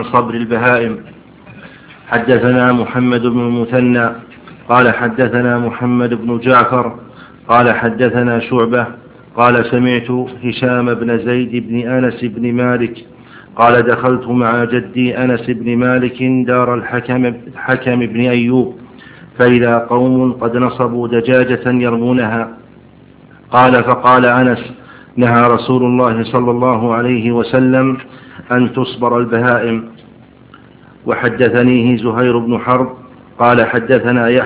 عن صبر البهائم. حدثنا محمد بن المثنى قال حدثنا محمد بن جعفر قال حدثنا شعبة قال سمعت هشام بن زيد بن أنس بن مالك قال دخلت مع جدي أنس بن مالك دار الحكم بن أيوب فإذا قوم قد نصبوا دجاجة يرمونها. قال فقال أنس نهى رسول الله صلى الله عليه وسلم أن تصبر البهائم. وحدثنيه زهير بن حرب قال حدثنا